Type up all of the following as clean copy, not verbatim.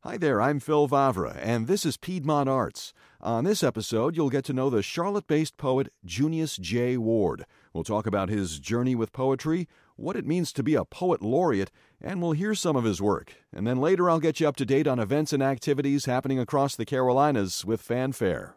Hi there, I'm Phil Vavra, and this is Piedmont Arts. On this episode, you'll get to know the Charlotte-based poet Junius J. Ward. We'll talk about his journey with poetry, what it means to be a poet laureate, and we'll hear some of his work. And then later I'll get you up to date on events and activities happening across the Carolinas with Fanfare.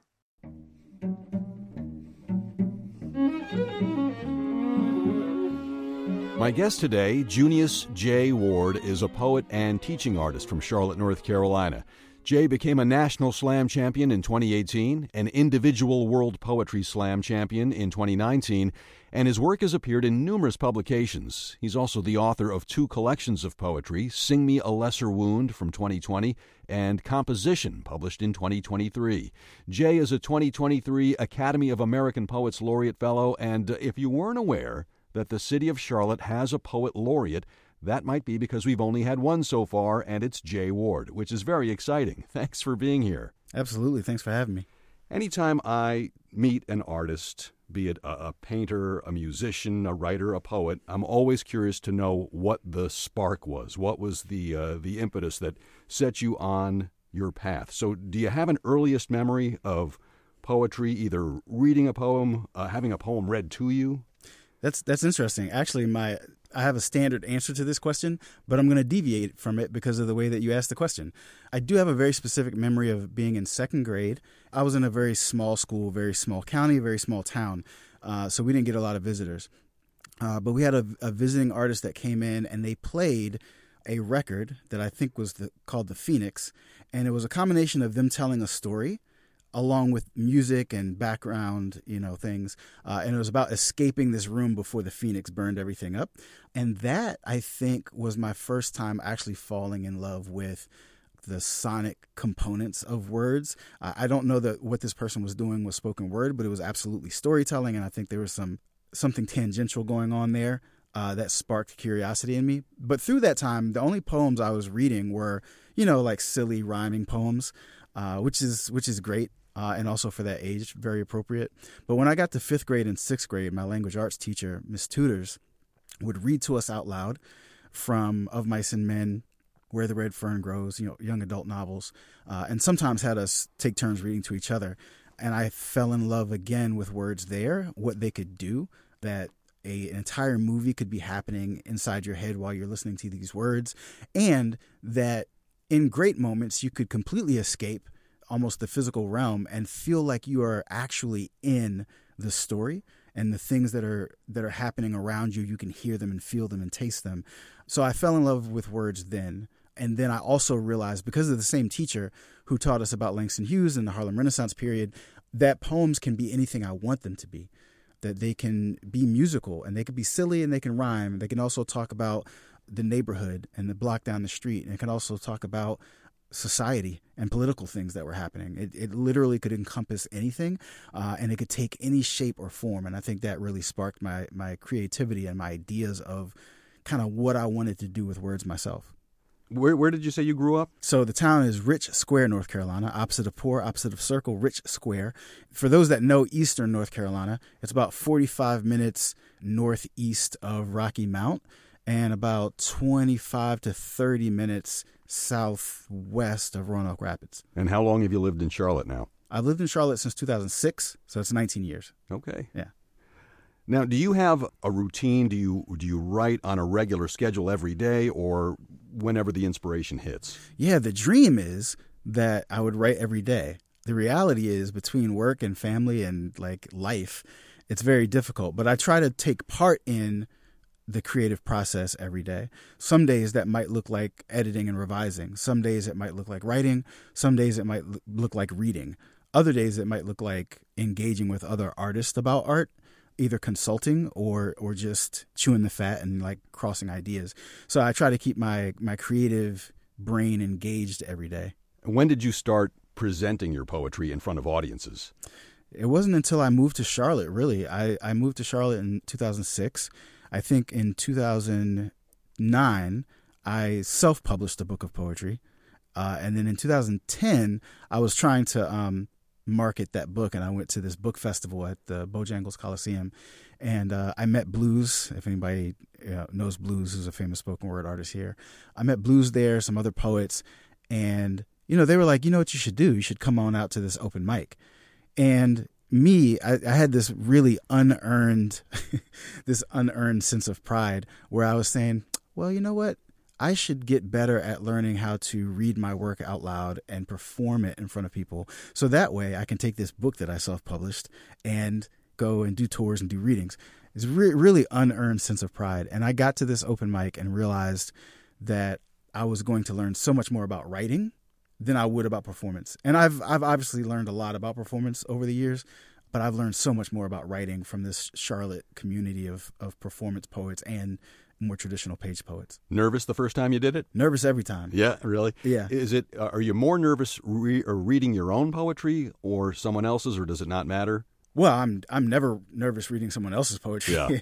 My guest today, Junius J. Ward, is a poet and teaching artist from Charlotte, North Carolina. Jay became a National Slam champion in 2018, an individual World Poetry Slam champion in 2019, and his work has appeared in numerous publications. He's also the author of 2 collections of poetry, Sing Me a Lesser Wound from 2020 and Composition, published in 2023. Jay is a 2023 Academy of American Poets Laureate Fellow, and if you weren't aware that the city of Charlotte has a poet laureate, that might be because we've only had one so far, and it's Jay Ward, which is very exciting. Thanks for being here. Absolutely. Thanks for having me. Anytime I meet an artist, be it a painter, a musician, a writer, a poet, I'm always curious to know what the spark was. What was the impetus that set you on your path? So do you have an earliest memory of poetry, either reading a poem, having a poem read to you? That's interesting. Actually, I have a standard answer to this question, but I'm going to deviate from it because of the way that you asked the question. I do have a very specific memory of being in second grade. I was in a very small school, very small county, very small town, so we didn't get a lot of visitors. But we had a visiting artist that came in, and they played a record that I think was called The Phoenix, and it was a combination of them telling a story along with music and background, things. And it was about escaping this room before the Phoenix burned everything up. And that, I think, was my first time actually falling in love with the sonic components of words. I don't know that what this person was doing was spoken word, but it was absolutely storytelling. And I think there was something tangential going on there that sparked curiosity in me. But through that time, the only poems I was reading were, like silly rhyming poems, which is great. And also for that age, very appropriate. But when I got to 5th grade and 6th grade, my language arts teacher, Miss Tutors, would read to us out loud from Of Mice and Men, Where the Red Fern Grows, young adult novels, and sometimes had us take turns reading to each other. And I fell in love again with words there, what they could do, that an entire movie could be happening inside your head while you're listening to these words, and that in great moments you could completely escape almost the physical realm and feel like you are actually in the story, and the things that are happening around you, you can hear them and feel them and taste them. So I fell in love with words then. And then I also realized, because of the same teacher who taught us about Langston Hughes and the Harlem Renaissance period, that poems can be anything I want them to be, that they can be musical and they can be silly and they can rhyme. They can also talk about the neighborhood and the block down the street. And it can also talk about society and political things that were happening. It literally could encompass anything, and it could take any shape or form. And I think that really sparked my creativity and my ideas of kind of what I wanted to do with words myself. Where did you say you grew up? So the town is Rich Square, North Carolina, opposite of Poor, opposite of Circle, Rich Square. For those that know Eastern North Carolina, it's about 45 minutes northeast of Rocky Mount and about 25 to 30 minutes southwest of Roanoke Rapids. And how long have you lived in Charlotte now? I've lived in Charlotte since 2006, so it's 19 years. Okay. Yeah. Now, do you have a routine? Do you write on a regular schedule every day or whenever the inspiration hits? Yeah, the dream is that I would write every day. The reality is, between work and family and life, it's very difficult. But I try to take part in the creative process every day. Some days that might look like editing and revising. Some days it might look like writing. Some days it might look like reading. Other days it might look like engaging with other artists about art, either consulting or just chewing the fat and crossing ideas. So I try to keep my creative brain engaged every day. When did you start presenting your poetry in front of audiences? It wasn't until I moved to Charlotte, really. I moved to Charlotte in 2006. I think in 2009, I self-published a book of poetry. And then in 2010, I was trying to market that book, and I went to this book festival at the Bojangles Coliseum, and I met Blues. If anybody knows Blues, who's a famous spoken word artist here, I met Blues there, some other poets, And, they were like, you know what you should do? You should come on out to this open mic. And I had this really unearned sense of pride where I was saying, well, you know what? I should get better at learning how to read my work out loud and perform it in front of people. So that way I can take this book that I self-published and go and do tours and do readings. It's really unearned sense of pride. And I got to this open mic and realized that I was going to learn so much more about writing than I would about performance. And I've obviously learned a lot about performance over the years, but I've learned so much more about writing from this Charlotte community of performance poets and more traditional page poets. Nervous the first time you did it? Nervous every time. Yeah, really? Yeah. Are you more nervous reading your own poetry or someone else's, or does it not matter? Well, I'm never nervous reading someone else's poetry. Yeah.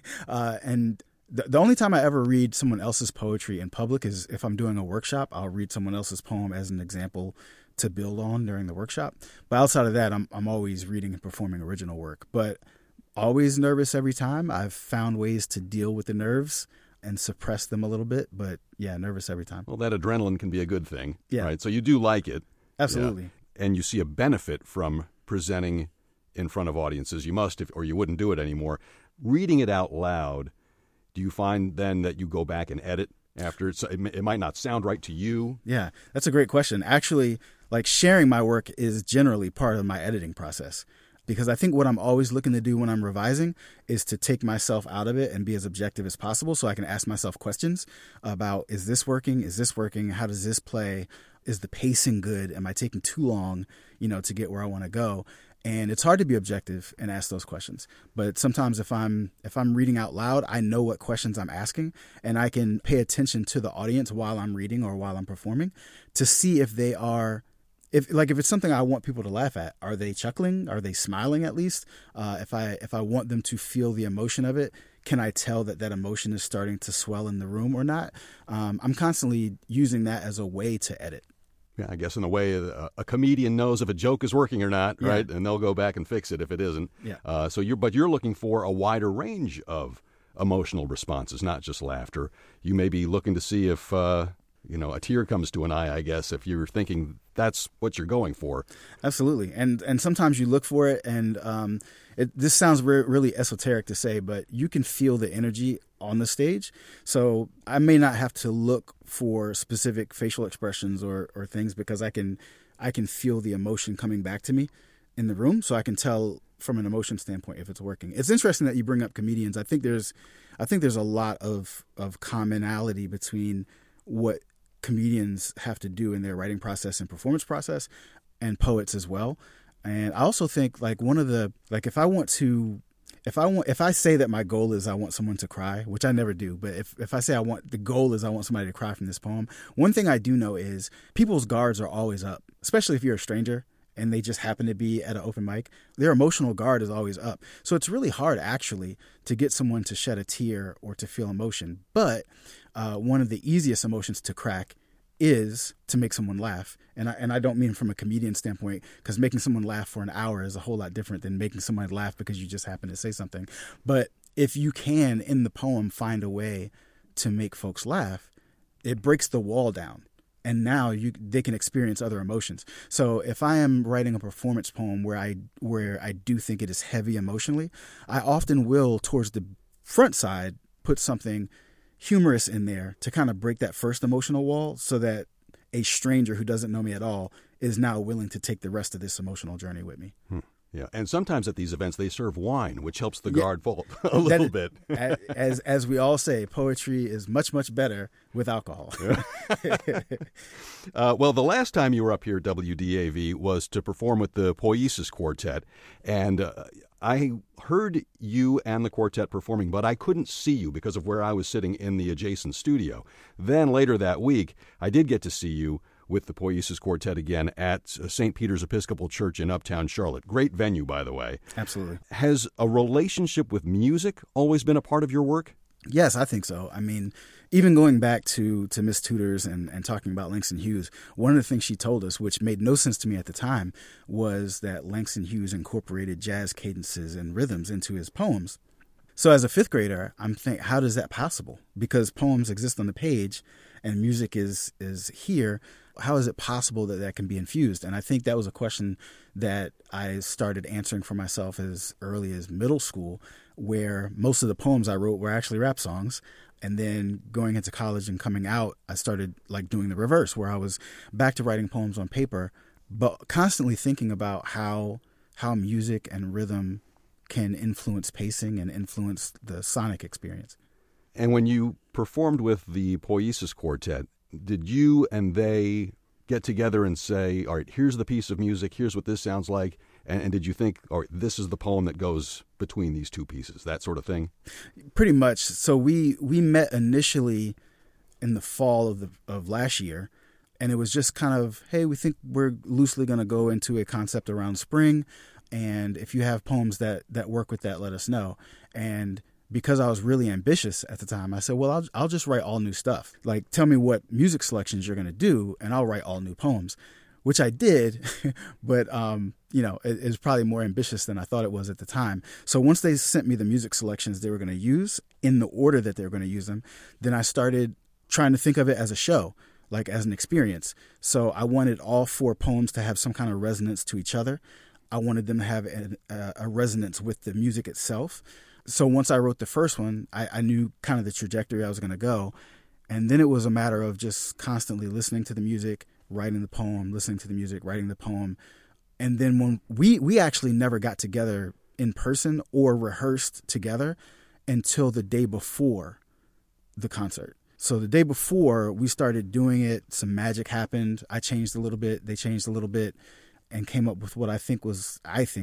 And the only time I ever read someone else's poetry in public is if I'm doing a workshop. I'll read someone else's poem as an example to build on during the workshop. But outside of that, I'm always reading and performing original work. But always nervous every time. I've found ways to deal with the nerves and suppress them a little bit. But yeah, nervous every time. Well, that adrenaline can be a good thing. Yeah. Right? So you do like it. Absolutely. Yeah. And you see a benefit from presenting in front of audiences. You must, or you wouldn't do it anymore. Reading it out loud, do you find then that you go back and edit after? It might not sound right to you. Yeah, that's a great question. Actually, like sharing my work is generally part of my editing process. Because I think what I'm always looking to do when I'm revising is to take myself out of it and be as objective as possible so I can ask myself questions about, is this working? Is this working? How does this play? Is the pacing good? Am I taking too long, to get where I want to go? And it's hard to be objective and ask those questions. But sometimes if I'm reading out loud, I know what questions I'm asking, and I can pay attention to the audience while I'm reading or while I'm performing to see if they are, if it's something I want people to laugh at. Are they chuckling? Are they smiling at least? If I want them to feel the emotion of it, can I tell that emotion is starting to swell in the room or not? I'm constantly using that as a way to edit. Yeah, I guess in a way, a comedian knows if a joke is working or not, right? And they'll go back and fix it if it isn't. Yeah. But you're looking for a wider range of emotional responses, not just laughter. You may be looking to see if a tear comes to an eye, I guess, if you're thinking that's what you're going for. Absolutely. And sometimes you look for it, and this sounds really esoteric to say, but you can feel the energy on the stage. So I may not have to look for specific facial expressions or things because I can feel the emotion coming back to me in the room. So I can tell from an emotion standpoint if it's working. It's interesting that you bring up comedians. I think there's a lot of commonality between what comedians have to do in their writing process and performance process, and poets as well. And I also think if I say that my goal is I want someone to cry, which I never do, but if I say the goal is I want somebody to cry from this poem, one thing I do know is people's guards are always up, especially if you're a stranger and they just happen to be at an open mic. Their emotional guard is always up. So it's really hard actually to get someone to shed a tear or to feel emotion. But one of the easiest emotions to crack is to make someone laugh. And I don't mean from a comedian standpoint, because making someone laugh for an hour is a whole lot different than making someone laugh because you just happen to say something. But if you can, in the poem, find a way to make folks laugh, it breaks the wall down. And now they can experience other emotions. So if I am writing a performance poem where I do think it is heavy emotionally, I often will, towards the front side, put something humorous in there to kind of break that first emotional wall so that a stranger who doesn't know me at all is now willing to take the rest of this emotional journey with me. Yeah, and sometimes at these events they serve wine, which helps the guard fall a little bit. As we all say, poetry is much, much better with alcohol. Well, the last time you were up here, WDAV, was to perform with the Poiesis Quartet, and I heard you and the quartet performing, but I couldn't see you because of where I was sitting in the adjacent studio. Then later that week, I did get to see you with the Poiesis Quartet again at St. Peter's Episcopal Church in Uptown Charlotte. Great venue, by the way. Absolutely. Has a relationship with music always been a part of your work? Yes, I think so. I mean, even going back to Miss Tudors and talking about Langston Hughes, one of the things she told us, which made no sense to me at the time, was that Langston Hughes incorporated jazz cadences and rhythms into his poems. So as a fifth grader, I'm thinking, how is that possible? Because poems exist on the page and music is here. how is it possible that that can be infused? And I think that was a question that I started answering for myself as early as middle school, where most of the poems I wrote were actually rap songs. And then going into college and coming out, I started like doing the reverse, where I was back to writing poems on paper, but constantly thinking about how music and rhythm can influence pacing and influence the sonic experience. And when you performed with the Poiesis Quartet, did you and they get together and say, all right, here's the piece of music, here's what this sounds like, and did you think, all right, this is the poem that goes between these two pieces, that sort of thing? Pretty much. So we met initially in the fall of last year, and it was just kind of, hey, we think we're loosely going to go into a concept around spring, and if you have poems that work with that, let us know. And because I was really ambitious at the time, I said, well, I'll just write all new stuff. Like, tell me what music selections you're going to do, and I'll write all new poems, which I did. But, it was probably more ambitious than I thought it was at the time. So once they sent me the music selections they were going to use in the order that they were going to use them, then I started trying to think of it as a show, like as an experience. So I wanted all 4 poems to have some kind of resonance to each other. I wanted them to have a resonance with the music itself. So once I wrote the first one, I knew kind of the trajectory I was going to go. And then it was a matter of just constantly listening to the music, writing the poem, listening to the music, writing the poem. And then when we actually never got together in person or rehearsed together until the day before the concert. So the day before we started doing it, some magic happened. I changed a little bit. They changed a little bit and came up with what I think was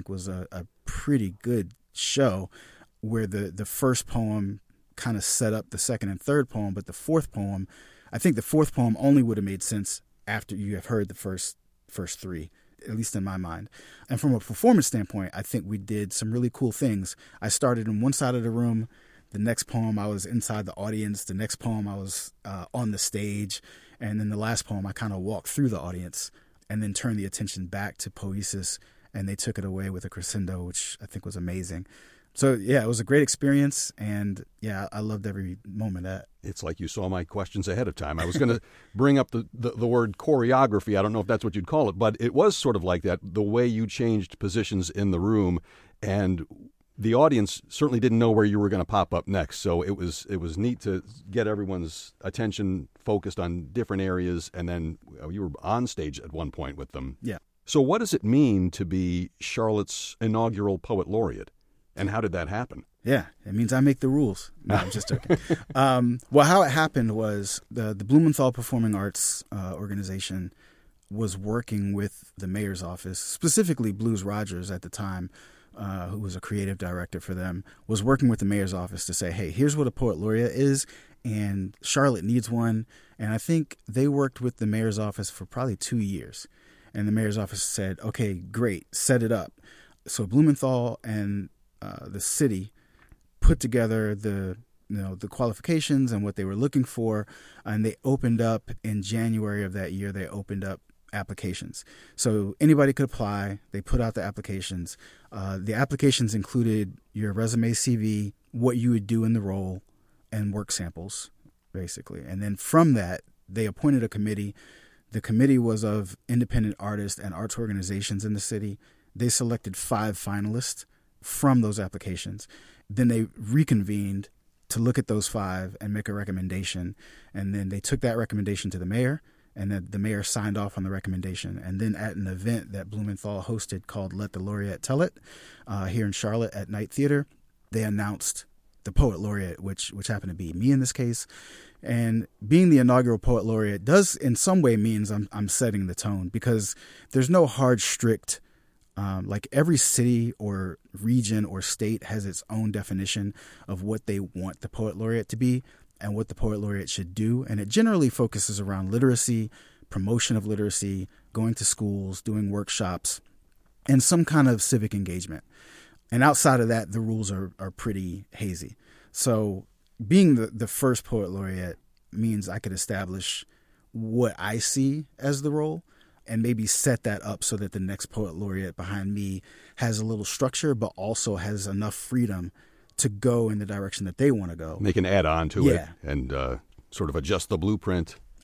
a pretty good show, where the first poem kind of set up the second and third poem, but the fourth poem, I think the fourth poem only would have made sense after you have heard the first 3, at least in my mind. And from a performance standpoint, I think we did some really cool things. I started in one side of the room. The next poem, I was inside the audience. The next poem, I was on the stage. And then the last poem, I kind of walked through the audience and then turned the attention back to Poiesis, and they took it away with a crescendo, which I think was amazing. So, yeah, it was a great experience, and, yeah, I loved every moment of it. It's like you saw my questions ahead of time. I was going to bring up the word choreography. I don't know if that's what you'd call it, but it was sort of like that, the way you changed positions in the room, and the audience certainly didn't know where you were going to pop up next. So it was neat to get everyone's attention focused on different areas, and then you were on stage at one point with them. Yeah. So what does it mean to be Charlotte's inaugural Poet Laureate? And how did that happen? Yeah, it means I make the rules. No, I'm just joking. Well, how it happened was the Blumenthal Performing Arts organization was working with the mayor's office, specifically Blues Rogers at the time, who was a creative director for them, was working with the mayor's office to say, hey, here's what a Poet Laureate is, and Charlotte needs one. And I think they worked with the mayor's office for probably 2 years. And the mayor's office said, okay, great, set it up. So Blumenthal and the city put together the qualifications and what they were looking for, and they opened up in January of that year. They opened up applications, so anybody could apply. They put out the applications. The applications included your resume, CV, what you would do in the role, and work samples, basically. And then from that, they appointed a committee. The committee was of independent artists and arts organizations in the city. They selected 5 finalists from those applications. Then they reconvened to look at those 5 and make a recommendation. And then they took that recommendation to the mayor, and then the mayor signed off on the recommendation. And then at an event that Blumenthal hosted called Let the Laureate Tell It, here in Charlotte at Night Theater, they announced the Poet Laureate, which happened to be me in this case. And being the inaugural Poet Laureate does in some way means I'm setting the tone, because there's no hard, strict like every city or region or state has its own definition of what they want the Poet Laureate to be and what the Poet Laureate should do. And it generally focuses around literacy, promotion of literacy, going to schools, doing workshops, and some kind of civic engagement. And outside of that, the rules are pretty hazy. So being the first Poet Laureate means I could establish what I see as the role, and maybe set that up so that the next Poet Laureate behind me has a little structure, but also has enough freedom to go in the direction that they want to go. They can add on to it and sort of adjust the blueprint.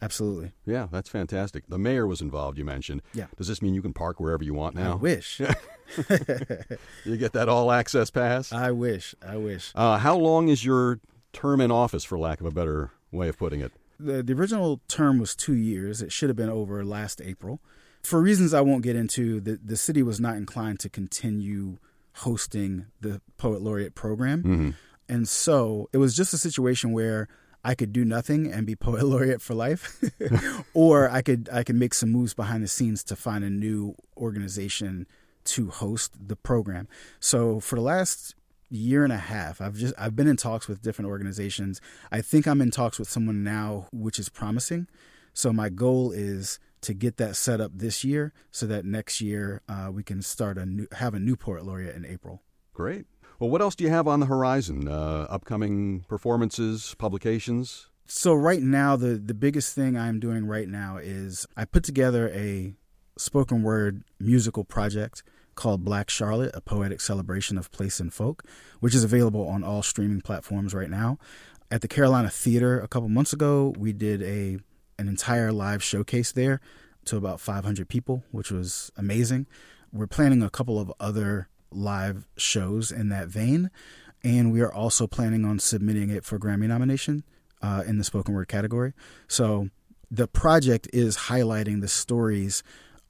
Absolutely. Yeah, that's fantastic. The mayor was involved, you mentioned. Yeah. Does this mean you can park wherever you want now? I wish. You get that all-access pass? I wish. How long is your term in office, for lack of a better way of putting it? The original term was 2 years. It should have been over last April. For reasons I won't get into, the city was not inclined to continue hosting the Poet Laureate program. Mm-hmm. And so it was just a situation where I could do nothing and be Poet Laureate for life, or I could make some moves behind the scenes to find a new organization to host the program. So for the last year and a half, I've been in talks with different organizations. I think I'm in talks with someone now, which is promising. So my goal is to get that set up this year, so that next year we can have a new Poet Laureate in April. Great. Well, what else do you have on the horizon? Upcoming performances, publications? So right now, the biggest thing I'm doing right now is I put together a spoken word musical project called Black Charlotte, a poetic celebration of place and folk, which is available on all streaming platforms right now. At the Carolina Theater a couple months ago, we did an entire live showcase there to about 500 people, which was amazing. We're planning a couple of other live shows in that vein, and we are also planning on submitting it for Grammy nomination in the spoken word category. So the project is highlighting the stories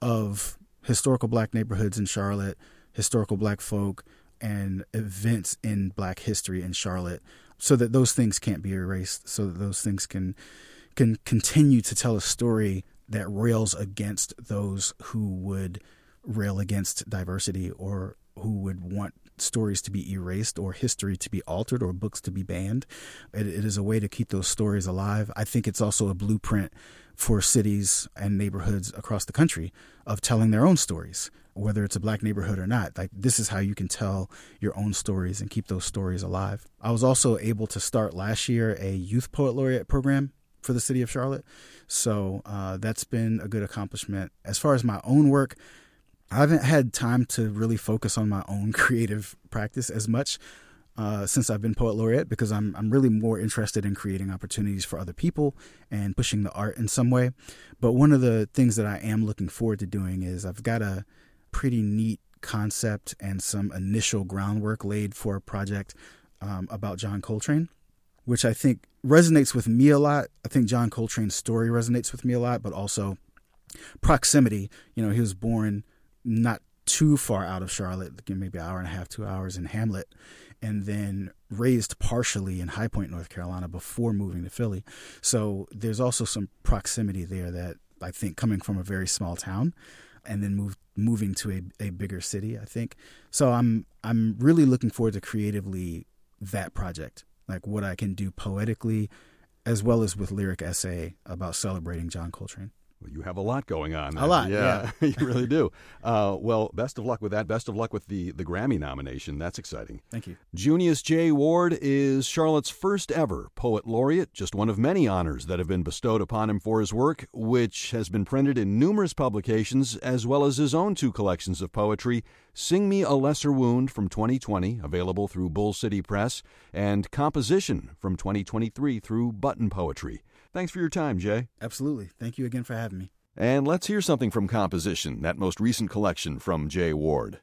of historical Black neighborhoods in Charlotte, historical Black folk, and events in Black history in Charlotte, so that those things can't be erased, so that those things can continue to tell a story that rails against those who would rail against diversity, or who would want stories to be erased, or history to be altered, or books to be banned. It is a way to keep those stories alive. I think it's also a blueprint for cities and neighborhoods across the country of telling their own stories, whether it's a Black neighborhood or not. Like, this is how you can tell your own stories and keep those stories alive. I was also able to start last year a Youth Poet Laureate program for the city of Charlotte. So that's been a good accomplishment. As far as my own work, I haven't had time to really focus on my own creative practice as much since I've been Poet Laureate, because I'm really more interested in creating opportunities for other people and pushing the art in some way. But one of the things that I am looking forward to doing is I've got a pretty neat concept and some initial groundwork laid for a project about John Coltrane, which I think resonates with me a lot. I think John Coltrane's story resonates with me a lot, but also proximity. You know, he was born not too far out of Charlotte, maybe an hour and a half, 2 hours in Hamlet, and then raised partially in High Point, North Carolina, before moving to Philly. So there's also some proximity there that I think, coming from a very small town and then moving to a bigger city, I think. So I'm really looking forward to creatively that project, like what I can do poetically as well as with lyric essay about celebrating John Coltrane. Well, you have a lot going on. A lot, yeah. You really do. Well, best of luck with that. Best of luck with the Grammy nomination. That's exciting. Thank you. Junius J. Ward is Charlotte's first ever Poet Laureate, just one of many honors that have been bestowed upon him for his work, which has been printed in numerous publications, as well as his own 2 collections of poetry, Sing Me a Lesser Wound from 2020, available through Bull City Press, and Composition from 2023 through Button Poetry. Thanks for your time, Jay. Absolutely. Thank you again for having me. And let's hear something from Composition, that most recent collection from Jay Ward.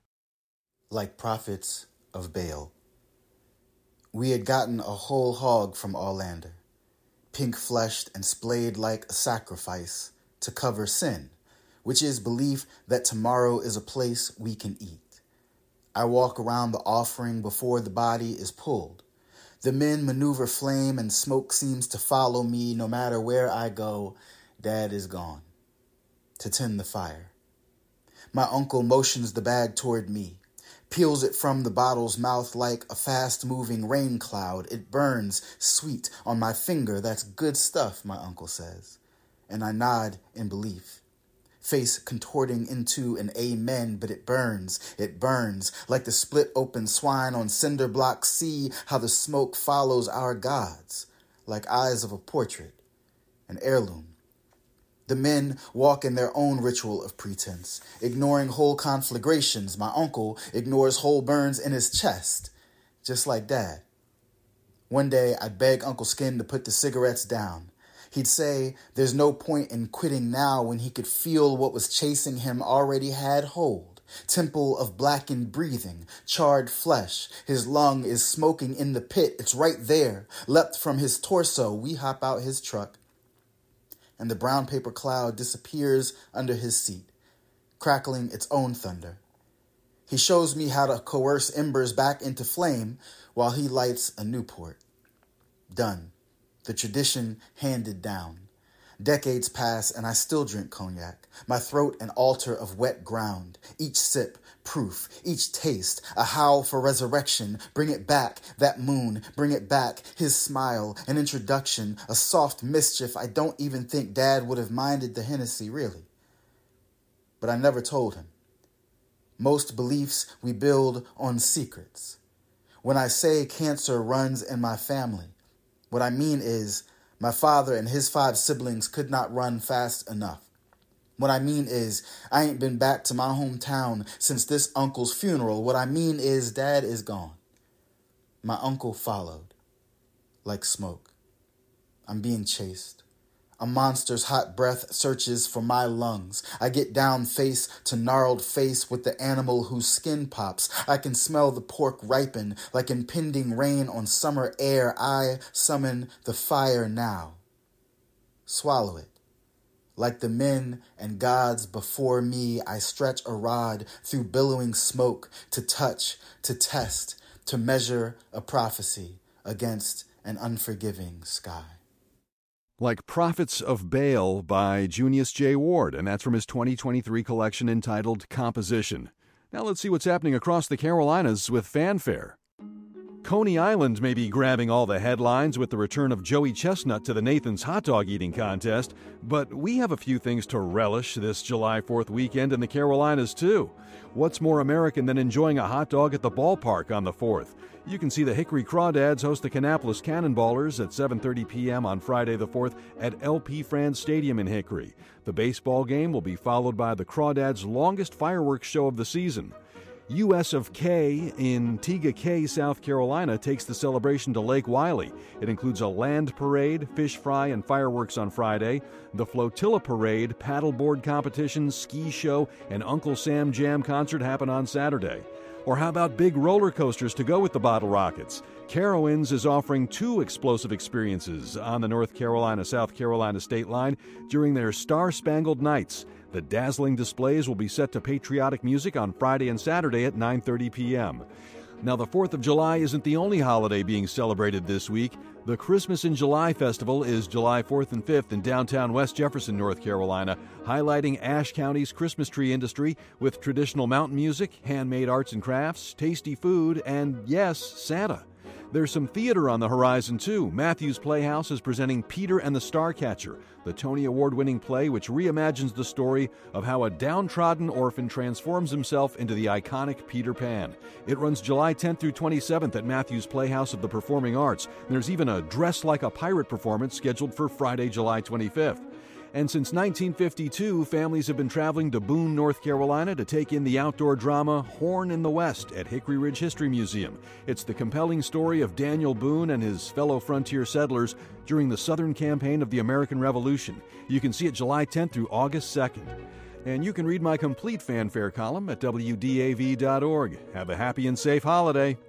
Like prophets of Baal. We had gotten a whole hog from Orlander, pink-fleshed and splayed like a sacrifice to cover sin, which is belief that tomorrow is a place we can eat. I walk around the offering before the body is pulled. The men maneuver flame and smoke seems to follow me no matter where I go. Dad is gone to tend the fire. My uncle motions the bag toward me, peels it from the bottle's mouth like a fast-moving rain cloud. It burns sweet on my finger. That's good stuff, my uncle says, and I nod in belief. Face contorting into an amen, but it burns like the split open swine on cinder blocks. See how the smoke follows our gods, like eyes of a portrait, an heirloom. The men walk in their own ritual of pretense, ignoring whole conflagrations. My uncle ignores whole burns in his chest, just like Dad. One day, I'd beg Uncle Skin to put the cigarettes down. He'd say there's no point in quitting now when he could feel what was chasing him already had hold. Temple of blackened breathing, charred flesh. His lung is smoking in the pit. It's right there. Leapt from his torso, we hop out his truck. And the brown paper cloud disappears under his seat, crackling its own thunder. He shows me how to coerce embers back into flame while he lights a Newport. Done. The tradition handed down. Decades pass and I still drink cognac. My throat an altar of wet ground. Each sip, proof. Each taste, a howl for resurrection. Bring it back, that moon. Bring it back, his smile. An introduction, a soft mischief. I don't even think Dad would have minded the Hennessy, really. But I never told him. Most beliefs we build on secrets. When I say cancer runs in my family, what I mean is my father and his 5 siblings could not run fast enough. What I mean is I ain't been back to my hometown since this uncle's funeral. What I mean is Dad is gone. My uncle followed, like smoke. I'm being chased. A monster's hot breath searches for my lungs. I get down face to gnarled face with the animal whose skin pops. I can smell the pork ripen like impending rain on summer air. I summon the fire now. Swallow it. Like the men and gods before me, I stretch a rod through billowing smoke to touch, to test, to measure a prophecy against an unforgiving sky. Like Prophets of Baal by Junius J. Ward, and that's from his 2023 collection entitled Composition. Now let's see what's happening across the Carolinas with fanfare. Coney Island may be grabbing all the headlines with the return of Joey Chestnut to the Nathan's hot dog eating contest, but we have a few things to relish this July 4th weekend in the Carolinas too. What's more American than enjoying a hot dog at the ballpark on the 4th? You can see the Hickory Crawdads host the Kannapolis Cannonballers at 7:30 p.m. on Friday the 4th at LP Franz Stadium in Hickory. The baseball game will be followed by the Crawdads' longest fireworks show of the season. U.S. of K in Tega Cay, South Carolina takes the celebration to Lake Wylie. It includes a land parade, fish fry, and fireworks on Friday. The Flotilla Parade, paddleboard competition, ski show, and Uncle Sam Jam concert happen on Saturday. Or how about big roller coasters to go with the Bottle Rockets? Carowinds is offering 2 explosive experiences on the North Carolina-South Carolina state line during their Star-Spangled Nights. The dazzling displays will be set to patriotic music on Friday and Saturday at 9:30 p.m. Now, the 4th of July isn't the only holiday being celebrated this week. The Christmas in July Festival is July 4th and 5th in downtown West Jefferson, North Carolina, highlighting Ashe County's Christmas tree industry with traditional mountain music, handmade arts and crafts, tasty food, and, yes, Santa. There's some theater on the horizon, too. Matthews Playhouse is presenting Peter and the Starcatcher, the Tony Award-winning play which reimagines the story of how a downtrodden orphan transforms himself into the iconic Peter Pan. It runs July 10th through 27th at Matthews Playhouse of the Performing Arts. There's even a Dress Like a Pirate performance scheduled for Friday, July 25th. And since 1952, families have been traveling to Boone, North Carolina to take in the outdoor drama Horn in the West at Hickory Ridge History Museum. It's the compelling story of Daniel Boone and his fellow frontier settlers during the Southern campaign of the American Revolution. You can see it July 10th through August 2nd. And you can read my complete fanfare column at WDAV.org. Have a happy and safe holiday.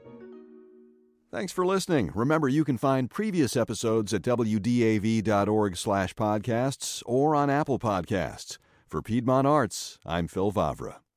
Thanks for listening. Remember, you can find previous episodes at WDAV.org/podcasts or on Apple Podcasts. For Piedmont Arts, I'm Phil Vavra.